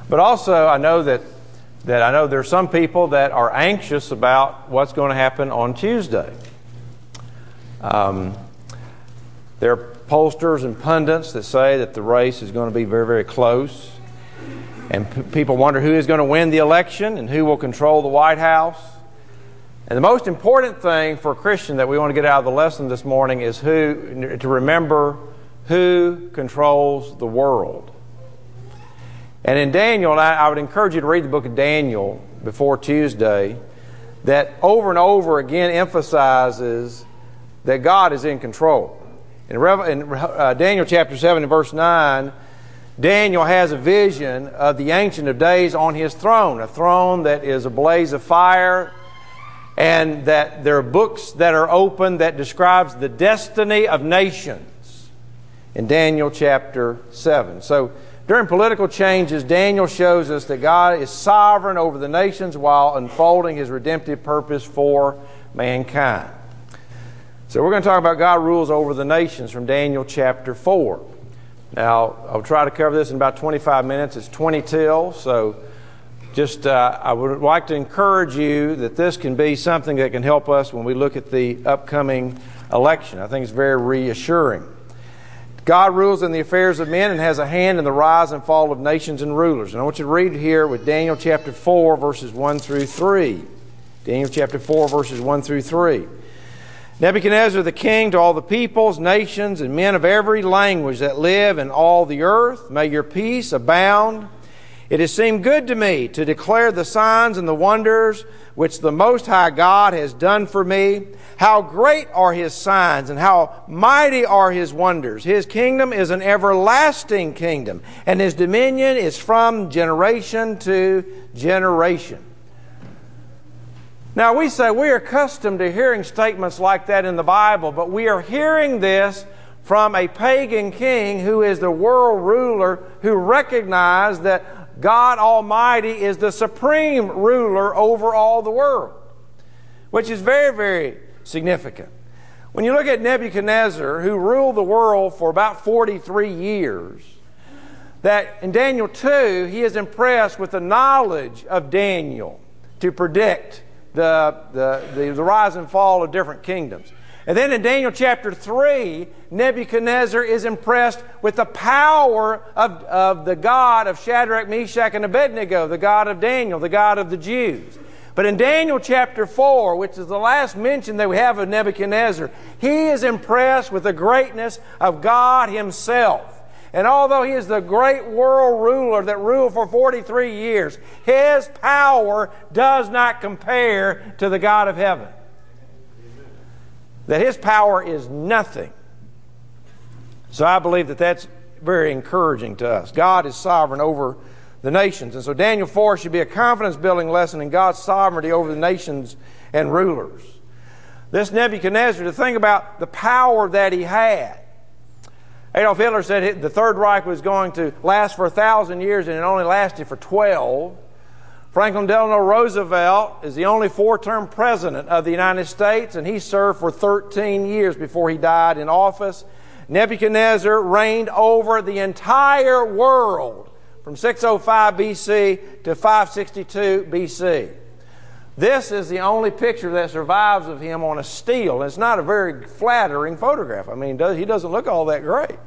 But also, I know that there are some people that are anxious about what's going to happen on Tuesday. There are pollsters and pundits that say that the race is going to be very, very close. And people wonder who is going to win the election and who will control the White House. And the most important thing for a Christian that we want to get out of the lesson this morning is to remember who controls the world. And in Daniel, and I would encourage you to read the book of Daniel before Tuesday, that over and over again emphasizes that God is in control. In Daniel chapter 7 and verse 9, Daniel has a vision of the Ancient of Days on his throne, a throne that is a blaze of fire, and that there are books that are open that describes the destiny of nations in Daniel chapter 7. So during political changes, Daniel shows us that God is sovereign over the nations while unfolding His redemptive purpose for mankind. So we're going to talk about God rules over the nations from Daniel chapter 4. Now, I'll try to cover this in about 25 minutes. It's 20 till, so I would like to encourage you that this can be something that can help us when we look at the upcoming election. I think it's very reassuring. God rules in the affairs of men and has a hand in the rise and fall of nations and rulers. And I want you to read here with Daniel chapter 4, verses 1 through 3. Daniel chapter 4, verses 1 through 3. Nebuchadnezzar the king, to all the peoples, nations, and men of every language that live in all the earth, may your peace abound. It has seemed good to me to declare the signs and the wonders which the Most High God has done for me. How great are His signs and how mighty are His wonders. His kingdom is an everlasting kingdom, and His dominion is from generation to generation. Now we say we are accustomed to hearing statements like that in the Bible, but we are hearing this from a pagan king who is the world ruler, who recognized that God Almighty is the supreme ruler over all the world, which is very, very significant. When you look at Nebuchadnezzar, who ruled the world for about 43 years, that in Daniel 2, he is impressed with the knowledge of Daniel to predict the rise and fall of different kingdoms. And then in Daniel chapter 3, Nebuchadnezzar is impressed with the power of the God of Shadrach, Meshach, and Abednego, the God of Daniel, the God of the Jews. But in Daniel chapter 4, which is the last mention that we have of Nebuchadnezzar, he is impressed with the greatness of God Himself. And although He is the great world ruler that ruled for 43 years, His power does not compare to the God of heaven. That His power is nothing. So I believe that that's very encouraging to us. God is sovereign over the nations. And so Daniel 4 should be a confidence-building lesson in God's sovereignty over the nations and rulers. This Nebuchadnezzar, to think about the power that he had. Adolf Hitler said the Third Reich was going to last for 1,000 years, and it only lasted for 12. Franklin Delano Roosevelt is the only 4-term president of the United States, and he served for 13 years before he died in office. Nebuchadnezzar reigned over the entire world from 605 BC to 562 BC. This is the only picture that survives of him on a stele. It's not a very flattering photograph. I mean, he doesn't look all that great.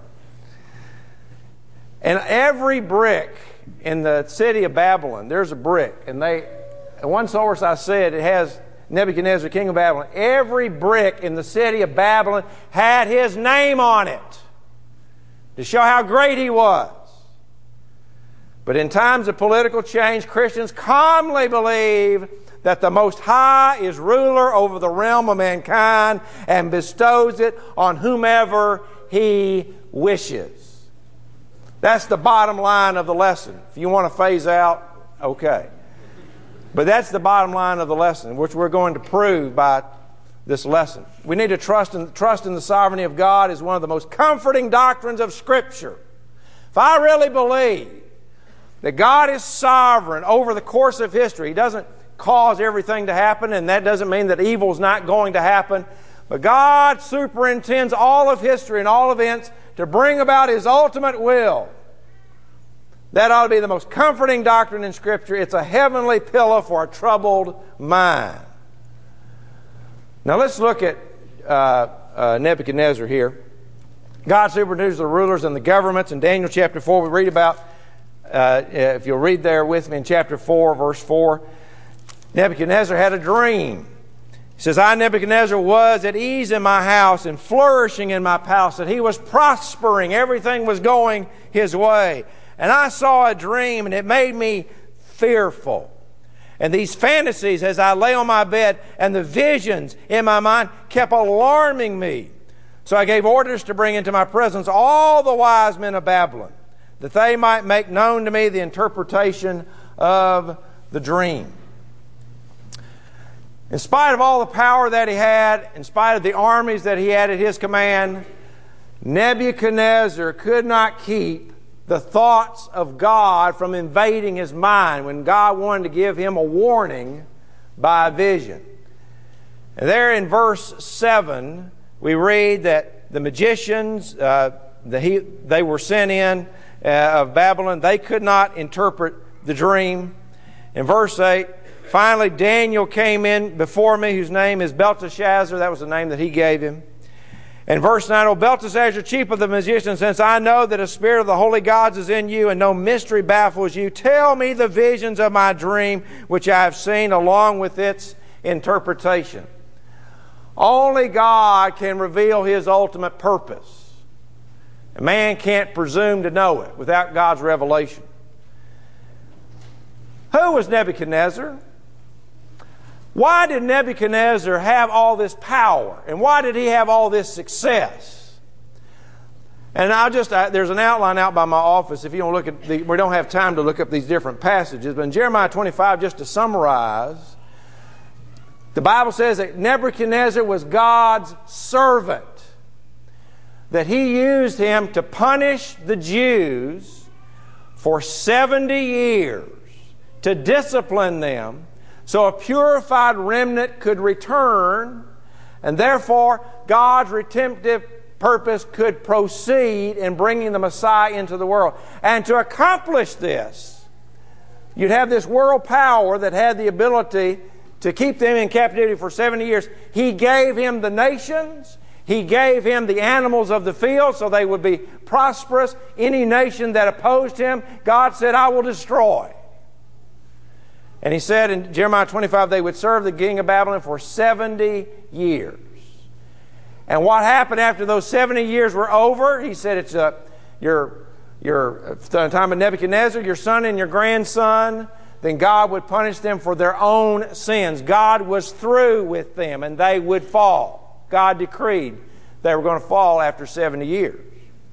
And every brick in the city of Babylon, there's a brick. And one source I said, it has Nebuchadnezzar, king of Babylon. Every brick in the city of Babylon had his name on it to show how great he was. But in times of political change, Christians calmly believe that the Most High is ruler over the realm of mankind and bestows it on whomever He wishes. That's the bottom line of the lesson. If you want to phase out, okay. But that's the bottom line of the lesson, which we're going to prove by this lesson. We need to trust in the sovereignty of God is one of the most comforting doctrines of Scripture. If I really believe that God is sovereign over the course of history, He doesn't cause everything to happen, and that doesn't mean that evil is not going to happen. But God superintends all of history and all events to bring about His ultimate will. That ought to be the most comforting doctrine in Scripture. It's a heavenly pillow for a troubled mind. Now let's look at Nebuchadnezzar here. God superinduces the rulers and the governments. In Daniel chapter 4, we read about, if you'll read there with me in chapter 4, verse 4, Nebuchadnezzar had a dream. He says, I, Nebuchadnezzar, was at ease in my house and flourishing in my palace, that he was prospering. Everything was going his way. And I saw a dream, and it made me fearful. And these fantasies as I lay on my bed and the visions in my mind kept alarming me. So I gave orders to bring into my presence all the wise men of Babylon, that they might make known to me the interpretation of the dream. In spite of all the power that he had, in spite of the armies that he had at his command, Nebuchadnezzar could not keep the thoughts of God from invading his mind when God wanted to give him a warning by a vision. And there in verse 7, we read that the magicians, they were sent in of Babylon. They could not interpret the dream. In verse 8, finally Daniel came in before me, whose name is Belteshazzar. That was the name that he gave him. In verse 9, O Belteshazzar, chief of the magicians, since I know that a spirit of the holy gods is in you, and no mystery baffles you, tell me the visions of my dream, which I have seen, along with its interpretation. Only God can reveal His ultimate purpose. A man can't presume to know it without God's revelation. Who was Nebuchadnezzar? Why did Nebuchadnezzar have all this power? And why did he have all this success? And there's an outline out by my office. If you don't look at we don't have time to look up these different passages. But in Jeremiah 25, just to summarize, the Bible says that Nebuchadnezzar was God's servant. That He used him to punish the Jews for 70 years, to discipline them, so a purified remnant could return, and therefore God's redemptive purpose could proceed in bringing the Messiah into the world. And to accomplish this, you'd have this world power that had the ability to keep them in captivity for 70 years. He gave him the nations. He gave him the animals of the field so they would be prosperous. Any nation that opposed him, God said, I will destroy. And He said in Jeremiah 25, they would serve the king of Babylon for 70 years. And what happened after those 70 years were over? He said, it's your time of Nebuchadnezzar, your son and your grandson. Then God would punish them for their own sins. God was through with them, and they would fall. God decreed they were going to fall after 70 years.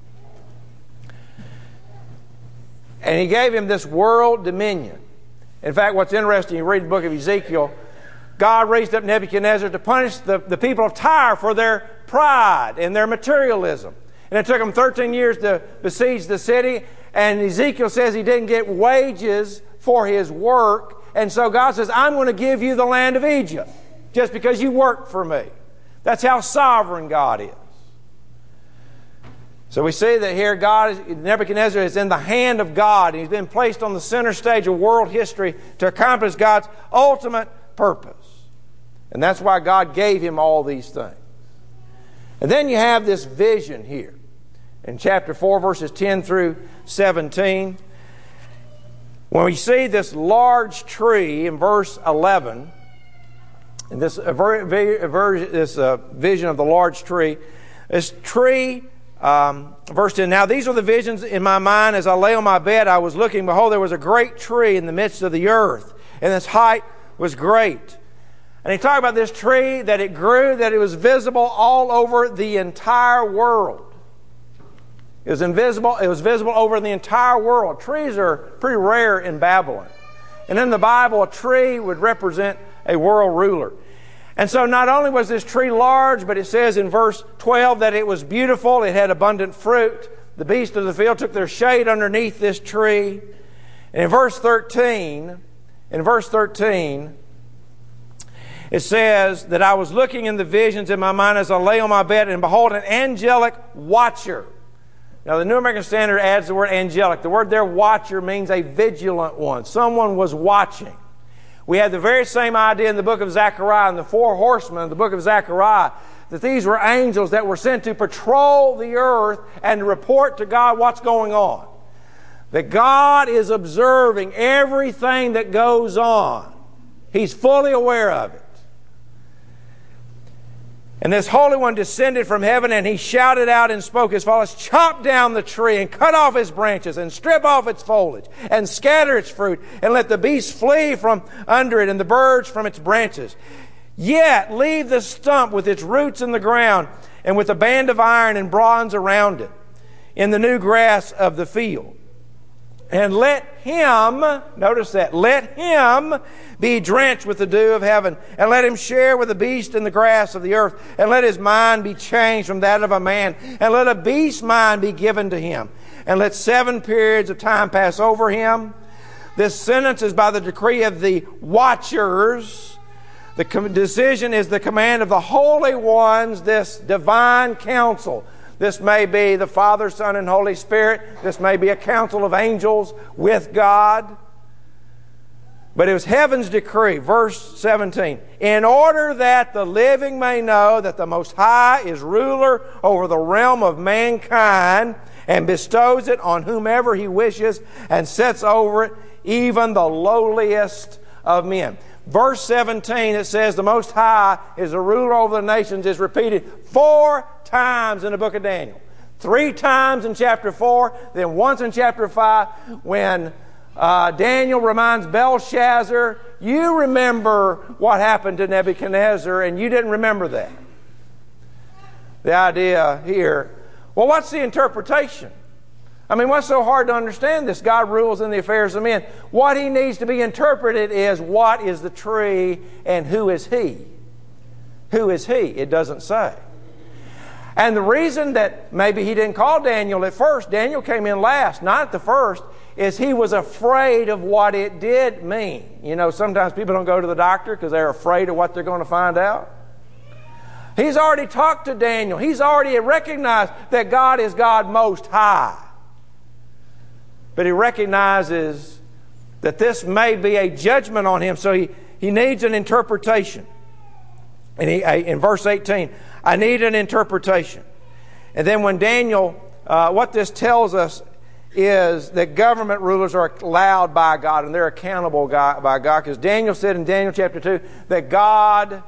And He gave him this world dominion. In fact, what's interesting, you read the book of Ezekiel, God raised up Nebuchadnezzar to punish the people of Tyre for their pride and their materialism. And it took them 13 years to besiege the city. And Ezekiel says he didn't get wages for his work. And so God says, I'm going to give you the land of Egypt just because you worked for me. That's how sovereign God is. So we see that here Nebuchadnezzar is in the hand of God. He's been placed on the center stage of world history to accomplish God's ultimate purpose. And that's why God gave him all these things. And then you have this vision here in chapter 4, verses 10 through 17. When we see this large tree in verse 11, and this vision of the large tree, this tree, verse 10, now these are the visions in my mind as I lay on my bed. I was looking, behold, there was a great tree in the midst of the earth, and its height was great. And he talked about this tree, that it grew, that it was visible all over the entire world. It was visible over the entire world. Trees are pretty rare in Babylon. And in the Bible, a tree would represent a world ruler. And so not only was this tree large, but it says in verse 12 that it was beautiful, it had abundant fruit. The beasts of the field took their shade underneath this tree. And in verse 13, it says that I was looking in the visions in my mind as I lay on my bed, and behold, an angelic watcher. Now, the New American Standard adds the word angelic. The word there, watcher, means a vigilant one. Someone was watching. We had the very same idea in the book of Zechariah, in the four horsemen of the book of Zechariah, that these were angels that were sent to patrol the earth and to report to God what's going on. That God is observing everything that goes on. He's fully aware of it. And this Holy One descended from heaven, and he shouted out and spoke as follows: chop down the tree and cut off its branches and strip off its foliage and scatter its fruit, and let the beasts flee from under it and the birds from its branches. Yet leave the stump with its roots in the ground, and with a band of iron and bronze around it, in the new grass of the field. And let him, notice that, let him be drenched with the dew of heaven, and let him share with the beast in the grass of the earth, and let his mind be changed from that of a man, and let a beast's mind be given to him, and let 7 periods of time pass over him. This sentence is by the decree of the watchers. The decision is the command of the holy ones, this divine council. This may be the Father, Son, and Holy Spirit. This may be a council of angels with God. But it was heaven's decree, verse 17, in order that the living may know that the Most High is ruler over the realm of mankind, and bestows it on whomever He wishes, and sets over it even the lowliest of men. Verse 17, it says the Most High is a ruler over the nations, is repeated 4 times in the book of Daniel. 3 times in chapter 4, then once in chapter 5, when Daniel reminds Belshazzar, you remember what happened to Nebuchadnezzar, and you didn't remember that. The idea here, well, what's the interpretation? I mean, what's so hard to understand this? God rules in the affairs of men. What He needs to be interpreted is, what is the tree and who is He? Who is He? It doesn't say. And the reason that maybe He didn't call Daniel at first, Daniel came in last, not at the first, is he was afraid of what it did mean. You know, sometimes people don't go to the doctor because they're afraid of what they're going to find out. He's already talked to Daniel. He's already recognized that God is God Most High. But he recognizes that this may be a judgment on him, so he needs an interpretation. And in verse 18, I need an interpretation. And then when Daniel, what this tells us is that government rulers are allowed by God and they're accountable by God. Because Daniel said in Daniel chapter 2 that God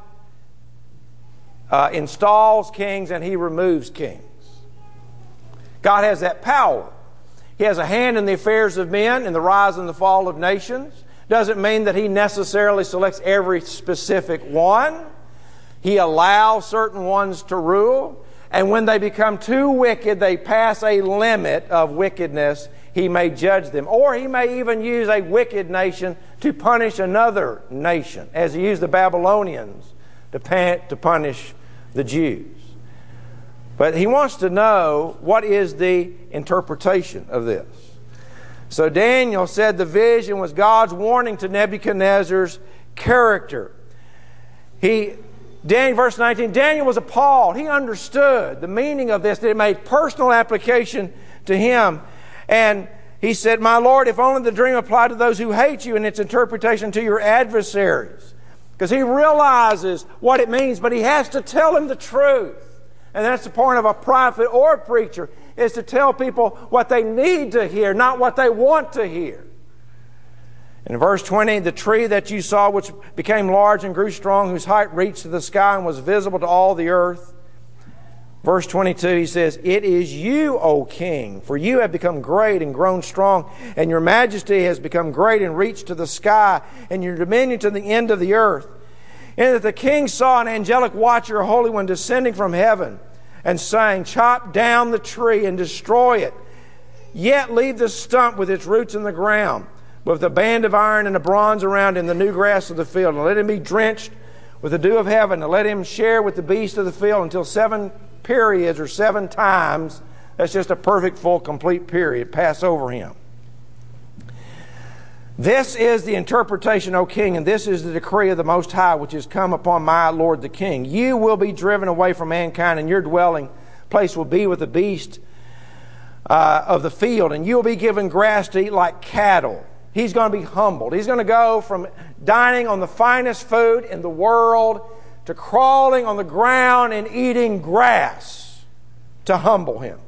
installs kings and He removes kings. God has that power. He has a hand in the affairs of men, in the rise and the fall of nations. Doesn't mean that He necessarily selects every specific one. He allows certain ones to rule. And when they become too wicked, they pass a limit of wickedness, He may judge them. Or He may even use a wicked nation to punish another nation, as He used the Babylonians to punish the Jews. But He wants to know, what is the interpretation of this? So Daniel said the vision was God's warning to Nebuchadnezzar's character. Verse 19, Daniel was appalled. He understood the meaning of this, that it made personal application to him. And he said, my Lord, if only the dream applied to those who hate you and its interpretation to your adversaries. Because he realizes what it means, but he has to tell them the truth. And that's the point of a prophet or a preacher, is to tell people what they need to hear, not what they want to hear. In verse 20, the tree that you saw, which became large and grew strong, whose height reached to the sky and was visible to all the earth. Verse 22, he says, it is you, O king, for you have become great and grown strong, and your majesty has become great and reached to the sky, and your dominion to the end of the earth. And that the king saw an angelic watcher, a holy one, descending from heaven, and saying, chop down the tree and destroy it, yet leave the stump with its roots in the ground, with a band of iron and a bronze around in the new grass of the field, and let him be drenched with the dew of heaven, and let him share with the beasts of the field until 7 periods or 7 times, that's just a perfect, full, complete period, pass over him. This is the interpretation, O king, and this is the decree of the Most High, which has come upon my Lord the king. You will be driven away from mankind, and your dwelling place will be with the beast of the field, and you'll be given grass to eat like cattle. He's going to be humbled. He's going to go from dining on the finest food in the world to crawling on the ground and eating grass to humble him.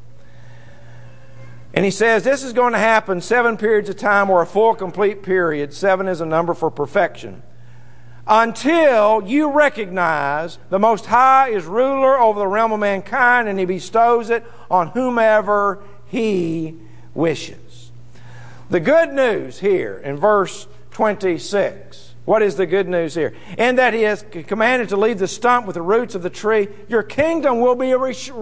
And he says this is going to happen 7 periods of time, or a full complete period. 7 is a number for perfection. Until you recognize the Most High is ruler over the realm of mankind, and He bestows it on whomever He wishes. The good news here in verse 26. What is the good news here? In that He has commanded to leave the stump with the roots of the tree. Your kingdom will be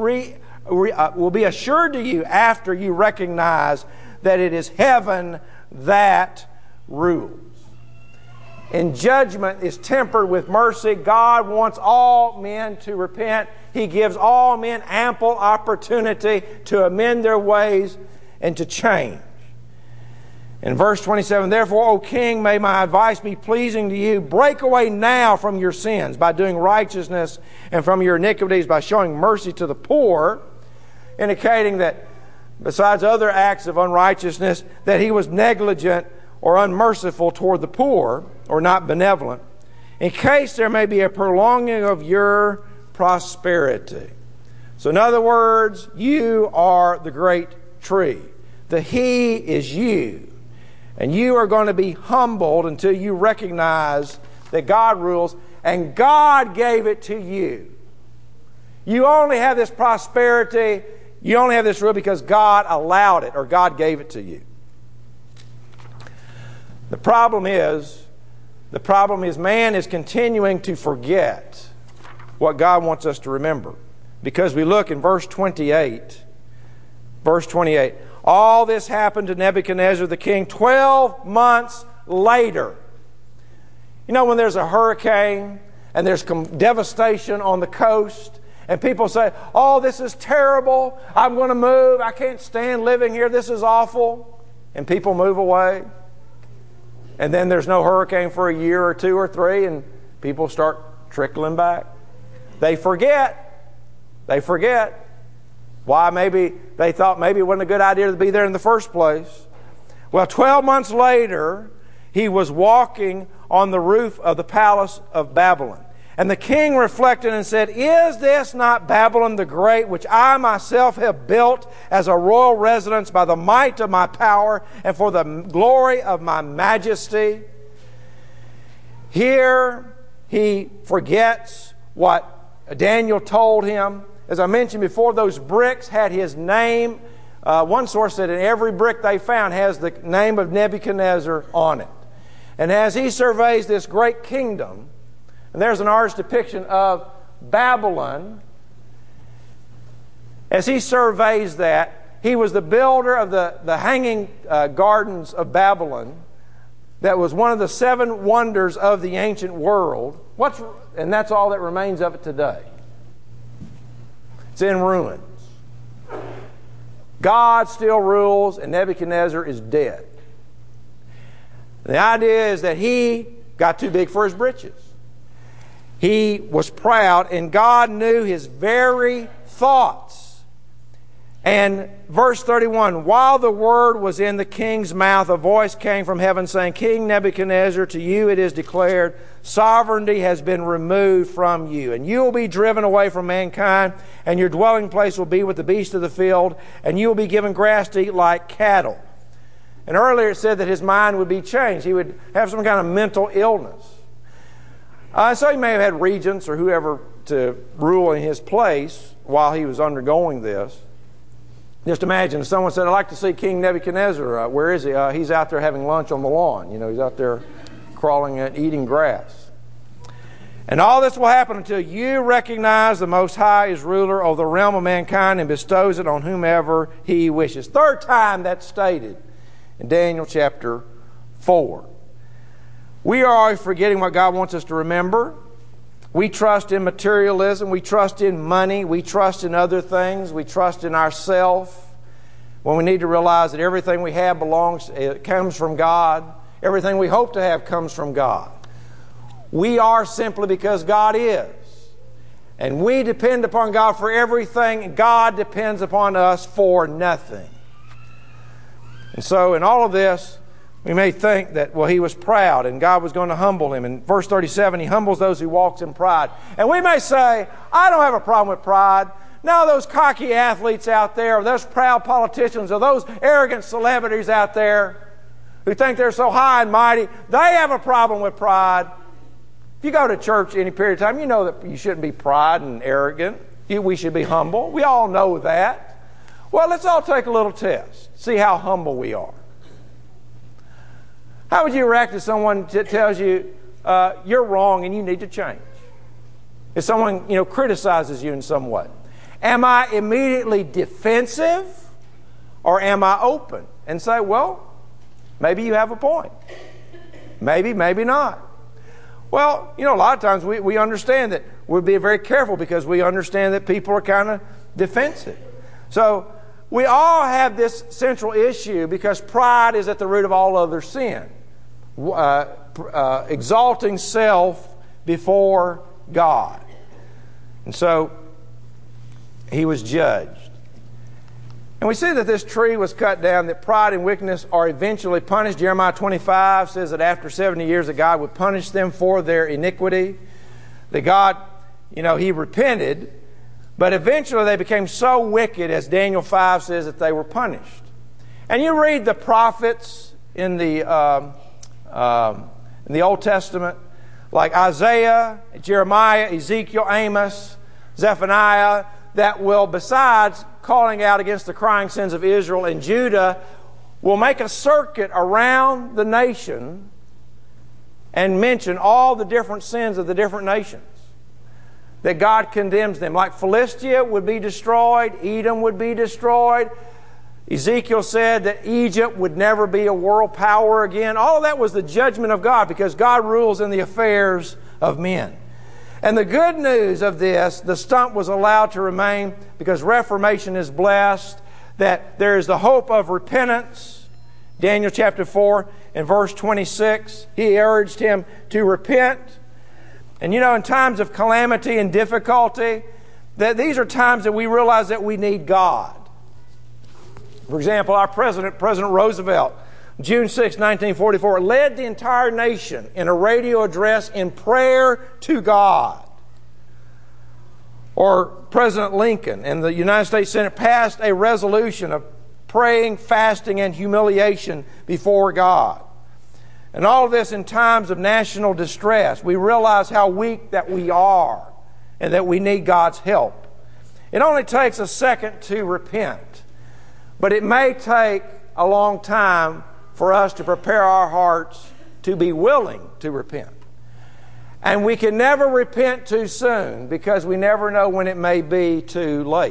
assured to you after you recognize that it is heaven that rules. And judgment is tempered with mercy. God wants all men to repent. He gives all men ample opportunity to amend their ways and to change. In verse 27, therefore, O king, may my advice be pleasing to you. Break away now from your sins by doing righteousness, and from your iniquities by showing mercy to the poor, indicating that besides other acts of unrighteousness, that he was negligent or unmerciful toward the poor, or not benevolent, in case there may be a prolonging of your prosperity. So in other words, you are the great tree. The He is you. And you are going to be humbled until you recognize that God rules, and God gave it to you. You only have this prosperity, you only have this rule because God allowed it, or God gave it to you. The problem is man is continuing to forget what God wants us to remember. Because we look in verse 28. Verse 28. All this happened to Nebuchadnezzar the king 12 months later. You know, when there's a hurricane and there's devastation on the coast, and people say, oh, this is terrible. I'm going to move. I can't stand living here. This is awful. And people move away. And then there's no hurricane for a year or 2 or 3, and people start trickling back. They forget. Why? Maybe they thought maybe it wasn't a good idea to be there in the first place. Well, 12 months later, he was walking on the roof of the palace of Babylon. And the king reflected and said, is this not Babylon the Great, which I myself have built as a royal residence by the might of my power and for the glory of my majesty? Here he forgets what Daniel told him. As I mentioned before, those bricks had his name. One source said that every brick they found has the name of Nebuchadnezzar on it. And as he surveys this great kingdom, and there's an artist's depiction of Babylon. As he surveys that, he was the builder of the hanging gardens of Babylon. That was one of the 7 wonders of the ancient world. And that's all that remains of it today. It's in ruins. God still rules, and Nebuchadnezzar is dead. The idea is that he got too big for his britches. He was proud, and God knew his very thoughts. And verse 31, while the word was in the king's mouth, a voice came from heaven saying, King Nebuchadnezzar, to you it is declared, sovereignty has been removed from you, and you will be driven away from mankind, and your dwelling place will be with the beasts of the field, and you will be given grass to eat like cattle. And earlier it said that his mind would be changed. He would have some kind of mental illness. So he may have had regents or whoever to rule in his place while he was undergoing this. Just imagine if someone said, I'd like to see King Nebuchadnezzar. Where is he? He's out there having lunch on the lawn. You know, he's out there crawling and eating grass. And all this will happen until you recognize the Most High is ruler over the realm of mankind and bestows it on whomever He wishes. Third time that's stated in Daniel chapter 4. We are always forgetting what God wants us to remember. We trust in materialism. We trust in money. We trust in other things. We trust in ourselves. When we need to realize that everything we have comes from God. Everything we hope to have comes from God. We are simply because God is. And we depend upon God for everything, and God depends upon us for nothing. And so in all of this, we may think that, well, he was proud and God was going to humble him. In verse 37, he humbles those who walks in pride. And we may say, I don't have a problem with pride. Now those cocky athletes out there, or those proud politicians, or those arrogant celebrities out there who think they're so high and mighty, they have a problem with pride. If you go to church any period of time, you know that you shouldn't be proud and arrogant. We should be humble. We all know that. Well, let's all take a little test. See how humble we are. How would you react if someone tells you you're wrong and you need to change? If someone criticizes you in some way. Am I immediately defensive, or am I open and say, well, maybe you have a point. Maybe, maybe not. Well, a lot of times we understand that we're being very careful because we understand that people are kind of defensive. So we all have this central issue because pride is at the root of all other sin. Exalting self before God. And so he was judged. And we see that this tree was cut down, that pride and wickedness are eventually punished. Jeremiah 25 says that after 70 years that God would punish them for their iniquity. That God, he repented, but eventually they became so wicked, as Daniel 5 says, that they were punished. And you read the prophets in the Old Testament, like Isaiah, Jeremiah, Ezekiel, Amos, Zephaniah, that will, besides calling out against the crying sins of Israel and Judah, will make a circuit around the nation and mention all the different sins of the different nations. That God condemns them. Like Philistia would be destroyed, Edom would be destroyed. Ezekiel said that Egypt would never be a world power again. All of that was the judgment of God because God rules in the affairs of men. And the good news of this, the stump was allowed to remain because Reformation is blessed, that there is the hope of repentance. Daniel chapter 4 and verse 26, he urged him to repent. And in times of calamity and difficulty, that these are times that we realize that we need God. For example, our President Roosevelt, June 6, 1944, led the entire nation in a radio address in prayer to God. Or President Lincoln and the United States Senate passed a resolution of praying, fasting, and humiliation before God. And all of this in times of national distress. We realize how weak that we are and that we need God's help. It only takes a second to repent, but it may take a long time for us to prepare our hearts to be willing to repent. And we can never repent too soon because we never know when it may be too late.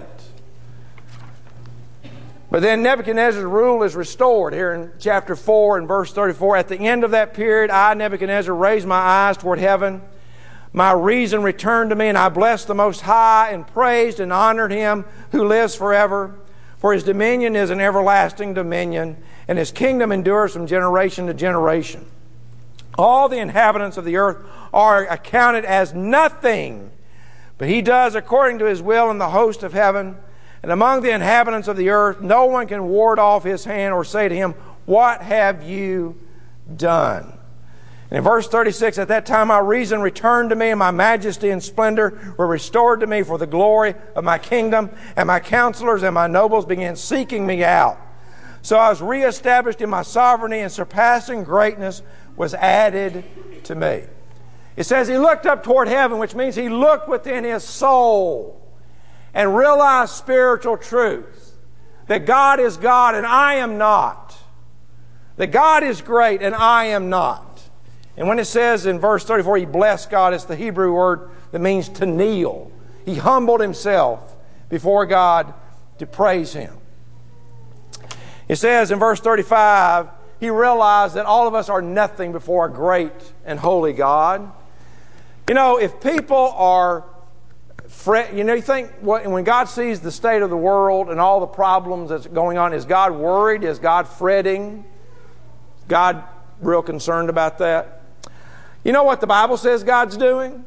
But then Nebuchadnezzar's rule is restored here in chapter 4 and verse 34. At the end of that period, I, Nebuchadnezzar, raised my eyes toward heaven. My reason returned to me, and I blessed the Most High and praised and honored Him who lives forever. For His dominion is an everlasting dominion, and His kingdom endures from generation to generation. All the inhabitants of the earth are accounted as nothing, but He does according to His will in the host of heaven. And among the inhabitants of the earth, no one can ward off His hand or say to Him, "What have you done?" And in verse 36, at that time my reason returned to me, and my majesty and splendor were restored to me for the glory of my kingdom, and my counselors and my nobles began seeking me out. So I was reestablished in my sovereignty, and surpassing greatness was added to me. It says he looked up toward heaven, which means he looked within his soul and realized spiritual truth. That God is God and I am not. That God is great and I am not. And when it says in verse 34, he blessed God, it's the Hebrew word that means to kneel. He humbled himself before God to praise Him. It says in verse 35, he realized that all of us are nothing before a great and holy God. If people are you think when God sees the state of the world and all the problems that's going on, is God worried? Is God fretting? Is God real concerned about that? You know what the Bible says God's doing?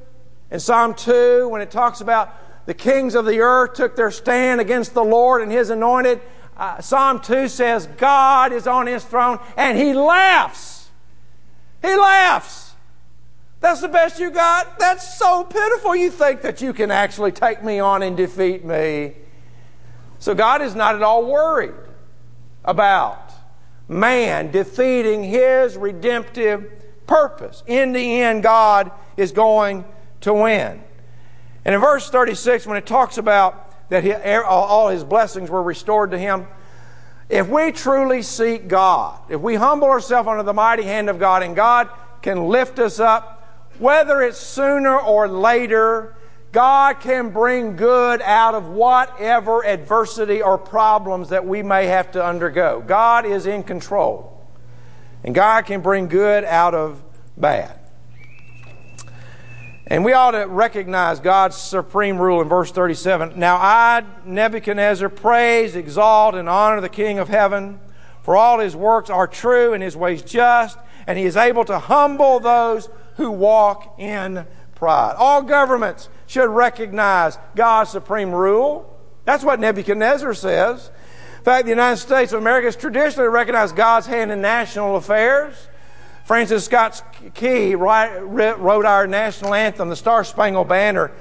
In Psalm 2, when it talks about the kings of the earth took their stand against the Lord and His anointed, Psalm 2 says, God is on His throne and He laughs. He laughs. That's the best you got? That's so pitiful. You think that you can actually take me on and defeat me. So God is not at all worried about man defeating His redemptive purpose. In the end, God is going to win. And in verse 36, when it talks about that all His blessings were restored to Him, if we truly seek God, if we humble ourselves under the mighty hand of God, and God can lift us up, whether it's sooner or later, God can bring good out of whatever adversity or problems that we may have to undergo. God is in control. And God can bring good out of bad. And we ought to recognize God's supreme rule in verse 37. Now I, Nebuchadnezzar, praise, exalt, and honor the King of heaven, for all His works are true and His ways just, and He is able to humble those who walk in pride. All governments should recognize God's supreme rule. That's what Nebuchadnezzar says. In fact, the United States of America has traditionally recognized God's hand in national affairs. Francis Scott Key wrote our national anthem, the Star-Spangled Banner.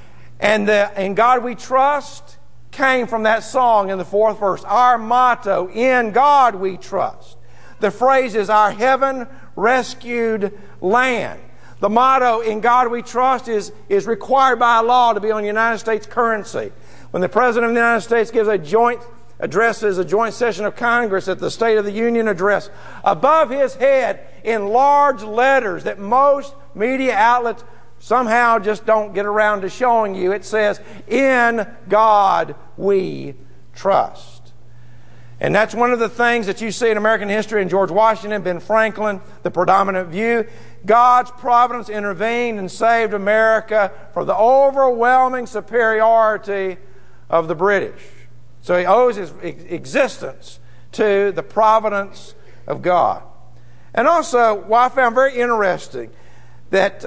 And "In God We Trust" came from that song in the fourth verse. Our motto, "In God We Trust." The phrase is "Our heaven-rescued land." The motto, "In God We Trust," is required by law to be on United States currency. When the President of the United States gives addresses a joint session of Congress at the State of the Union address, above his head in large letters that most media outlets somehow just don't get around to showing you, it says, "In God We Trust." And that's one of the things that you see in American history, in George Washington, Ben Franklin, the predominant view. God's providence intervened and saved America from the overwhelming superiority of the British. So he owes his existence to the providence of God. And also, what I found very interesting, that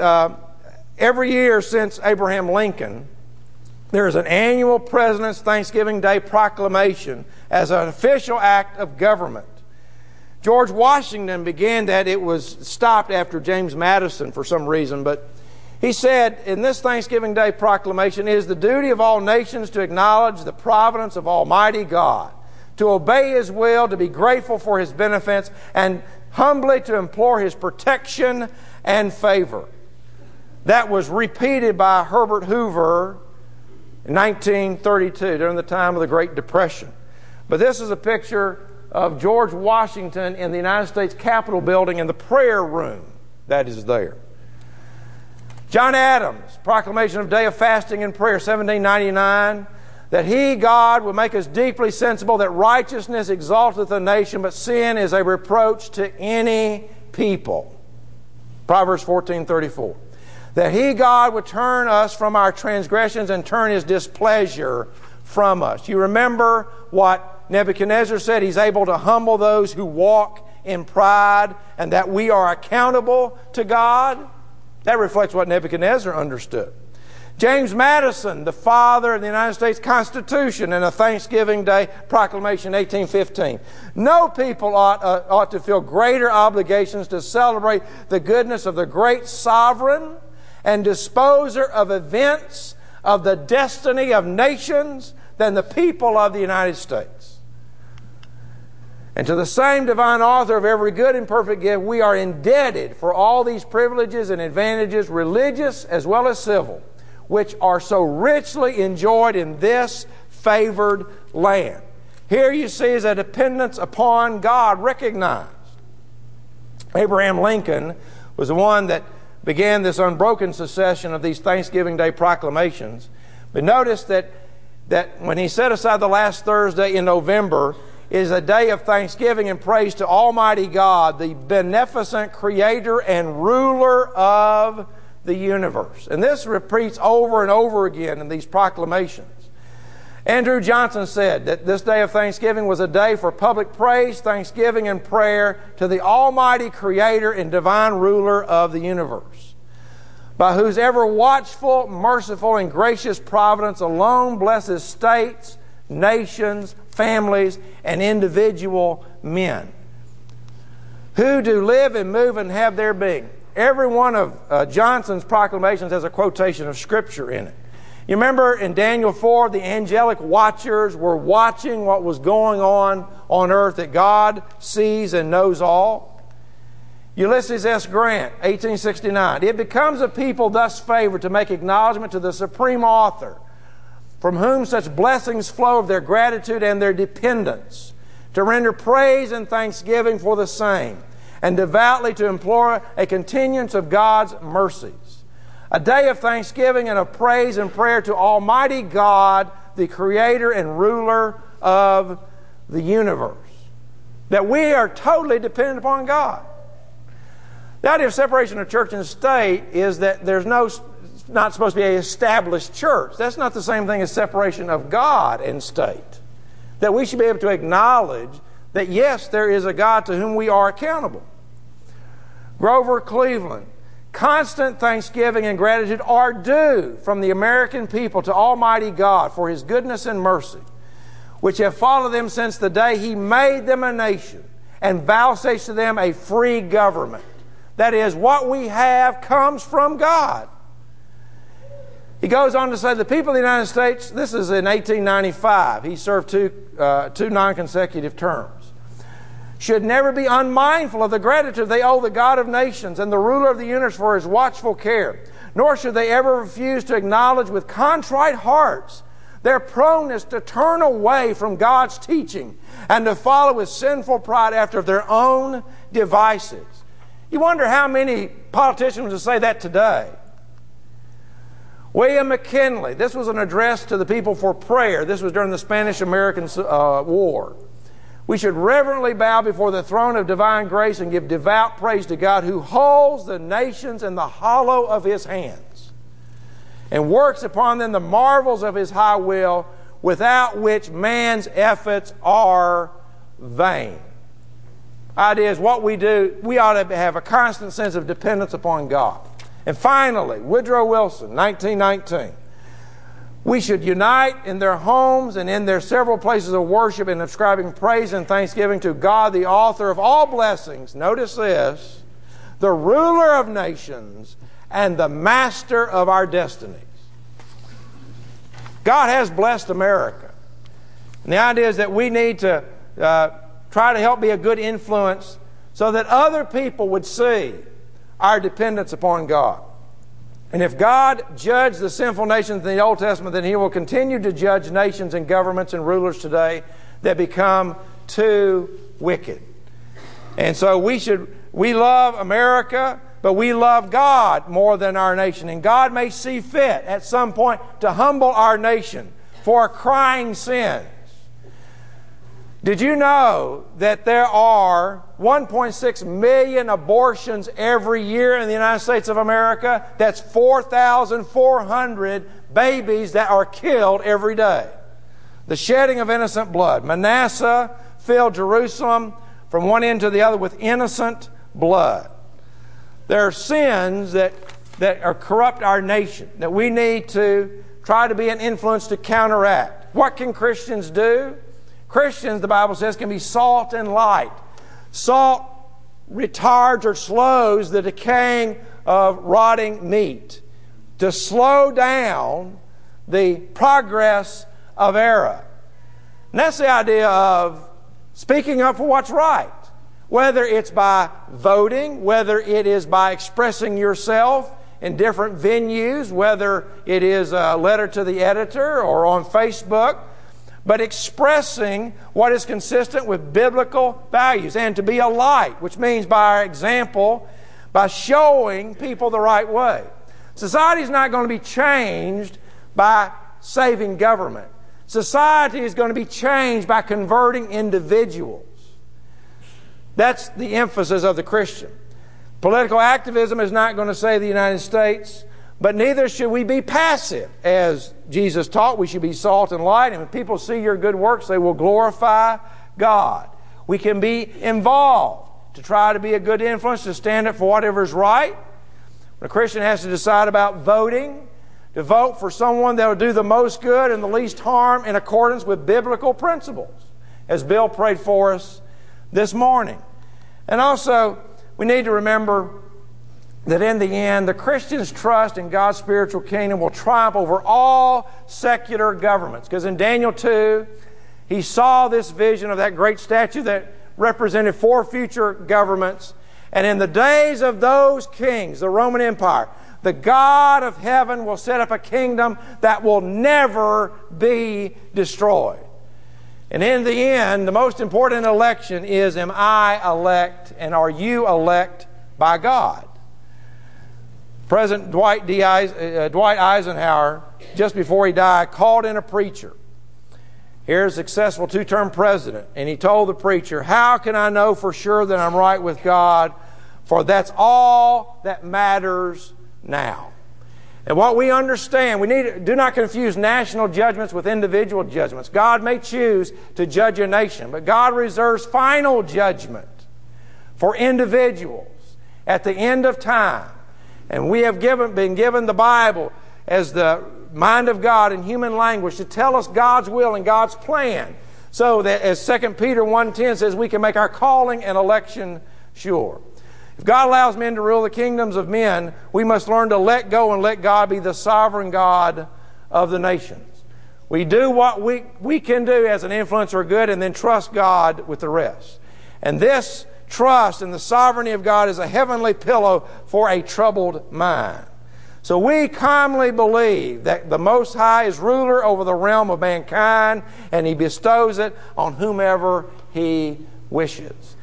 every year since Abraham Lincoln, there is an annual President's Thanksgiving Day proclamation as an official act of government. George Washington began that. It was stopped after James Madison for some reason, but he said in this Thanksgiving Day proclamation, "It is the duty of all nations to acknowledge the providence of Almighty God, to obey His will, to be grateful for His benefits, and humbly to implore His protection and favor." That was repeated by Herbert Hoover in 1932, during the time of the Great Depression. But this is a picture of George Washington in the United States Capitol building in the prayer room that is there. John Adams, proclamation of Day of Fasting and Prayer, 1799, that He, God, will make us deeply sensible that righteousness exalteth a nation, but sin is a reproach to any people. Proverbs 14:34. That He, God, would turn us from our transgressions and turn His displeasure from us. You remember what Nebuchadnezzar said? He's able to humble those who walk in pride, and that we are accountable to God. That reflects what Nebuchadnezzar understood. James Madison, the father of the United States Constitution, in a Thanksgiving Day proclamation, 1815. No people ought to feel greater obligations to celebrate the goodness of the great sovereign and disposer of events of the destiny of nations than the people of the United States. And to the same divine author of every good and perfect gift, we are indebted for all these privileges and advantages, religious as well as civil, which are so richly enjoyed in this favored land. Here you see is a dependence upon God recognized. Abraham Lincoln was the one that began this unbroken succession of these Thanksgiving Day proclamations. But notice that when he set aside the last Thursday in November, is a day of thanksgiving and praise to Almighty God, the beneficent creator and ruler of the universe. And this repeats over and over again in these proclamations. Andrew Johnson said that this day of thanksgiving was a day for public praise, thanksgiving, and prayer to the Almighty creator and divine ruler of the universe. by whose ever watchful, merciful, and gracious providence alone blesses states, nations, families, and individual men, who do live and move and have their being. Every one of Johnson's proclamations has a quotation of Scripture in it. You remember in Daniel 4, the angelic watchers were watching what was going on earth, that God sees and knows all. Ulysses S. Grant, 1869. It becomes a people thus favored to make acknowledgment to the Supreme Author, from whom such blessings flow of their gratitude and their dependence, to render praise and thanksgiving for the same, and devoutly to implore a continuance of God's mercies. A day of thanksgiving and of praise and prayer to Almighty God, the Creator and Ruler of the universe. That we are totally dependent upon God. The idea of separation of church and state is that there's not supposed to be an established church. That's not the same thing as separation of God and state. That we should be able to acknowledge that yes, there is a God to whom we are accountable. Grover Cleveland. Constant thanksgiving and gratitude are due from the American people to Almighty God for His goodness and mercy, which have followed them since the day He made them a nation and vouchsafed to them a free government. That is, what we have comes from God. He goes on to say, the people of the United States, this is in 1895, he served two non-consecutive terms, should never be unmindful of the gratitude they owe the God of nations and the ruler of the universe for His watchful care, nor should they ever refuse to acknowledge with contrite hearts their proneness to turn away from God's teaching and to follow with sinful pride after their own devices. You wonder how many politicians would say that today. William McKinley, this was an address to the people for prayer. This was during the Spanish-American War. We should reverently bow before the throne of divine grace and give devout praise to God, who holds the nations in the hollow of His hands and works upon them the marvels of His high will, without which man's efforts are vain. Idea is what we do, we ought to have a constant sense of dependence upon God. And finally, Woodrow Wilson, 1919. We should unite in their homes and in their several places of worship in ascribing praise and thanksgiving to God, the author of all blessings. Notice this, the ruler of nations and the master of our destinies. God has blessed America. And the idea is that we need to try to help be a good influence so that other people would see our dependence upon God. And if God judged the sinful nations in the Old Testament, then He will continue to judge nations and governments and rulers today that become too wicked. And so we love America, but we love God more than our nation. And God may see fit at some point to humble our nation for crying sins. Did you know that there are 1.6 million abortions every year in the United States of America? That's 4,400 babies that are killed every day. The shedding of innocent blood. Manasseh filled Jerusalem from one end to the other with innocent blood. There are sins that corrupt our nation that we need to try to be an influence to counteract. What can Christians do? Christians, the Bible says, can be salt and light. Salt retards or slows the decaying of rotting meat, to slow down the progress of error. And that's the idea of speaking up for what's right. Whether it's by voting, whether it is by expressing yourself in different venues, whether it is a letter to the editor or on Facebook, but expressing what is consistent with biblical values, and to be a light, which means by our example, by showing people the right way. Society is not going to be changed by saving government. Society is going to be changed by converting individuals. That's the emphasis of the Christian. Political activism is not going to save the United States, but neither should we be passive. As Jesus taught, we should be salt and light, and when people see your good works, they will glorify God. We can be involved to try to be a good influence, to stand up for whatever is right. When a Christian has to decide about voting, to vote for someone that will do the most good and the least harm in accordance with biblical principles, as Bill prayed for us this morning. And also, we need to remember that in the end, the Christian's trust in God's spiritual kingdom will triumph over all secular governments. Because in Daniel 2, he saw this vision of that great statue that represented 4 future governments. And in the days of those kings, the Roman Empire, the God of heaven will set up a kingdom that will never be destroyed. And in the end, the most important election is, am I elect and are you elect by God? President Dwight Eisenhower, just before he died, called in a preacher. Here's a successful 2-term president, and he told the preacher, "How can I know for sure that I'm right with God? For that's all that matters now." And what we understand, do not confuse national judgments with individual judgments. God may choose to judge a nation, but God reserves final judgment for individuals at the end of time. And we have been given the Bible as the mind of God in human language to tell us God's will and God's plan, so that, as 2 Peter 1:10 says, we can make our calling and election sure. If God allows men to rule the kingdoms of men, we must learn to let go and let God be the sovereign God of the nations. We do what we can do as an influencer of good, and then trust God with the rest. And this trust in the sovereignty of God is a heavenly pillow for a troubled mind. So we calmly believe that the Most High is ruler over the realm of mankind, and He bestows it on whomever He wishes.